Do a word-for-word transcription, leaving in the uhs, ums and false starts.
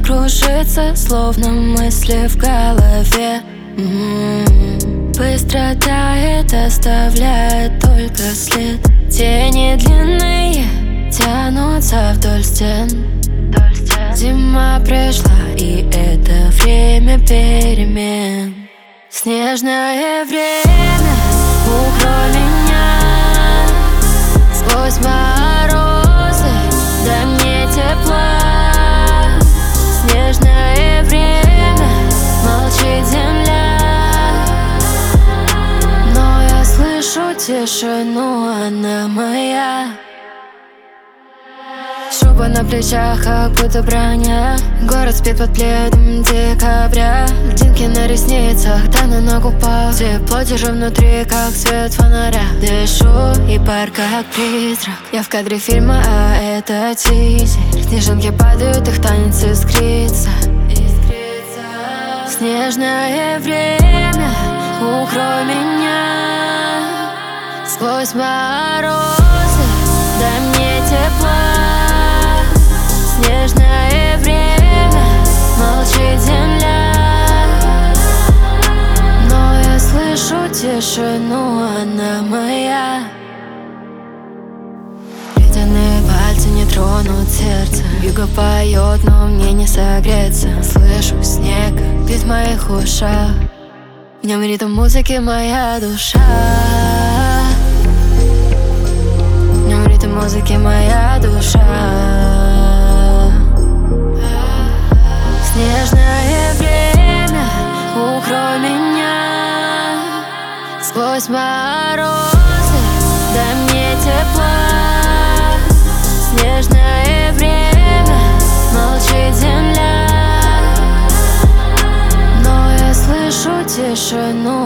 кружится, словно мысли в голове. М-м-м. Быстро тает, оставляет только след. Тени длинные тянутся вдоль стен. Зима пришла, и это время перемен. Снежное время, укрой меня сквозь морозы, дай мне тепла. Снежное время, молчит земля, но я слышу тишину, она моя. Шуба на плечах, как будто броня. Город спит под пледом декабря. Льдинки на ресницах, да на губах. Тепло держу внутри, как свет фонаря. Дышу, и пар как призрак. Я в кадре фильма, а это тизер. Снежинки падают, их танец искрится. Снежное время, укрой меня сквозь морозы, дай мне тепла. Снежное время, молчит земля, но я слышу тишину, она моя. Ледяные пальцы не тронут сердце. Вьюга поет, но мне не согреться. Слышу снег, бит в моих ушах. В нем ритм музыки моя душа. В нем ритм музыки моя душа. Снежное время, укрой меня сквозь морозы, дай мне тепла. Снежное время, молчит земля, но я слышу тишину,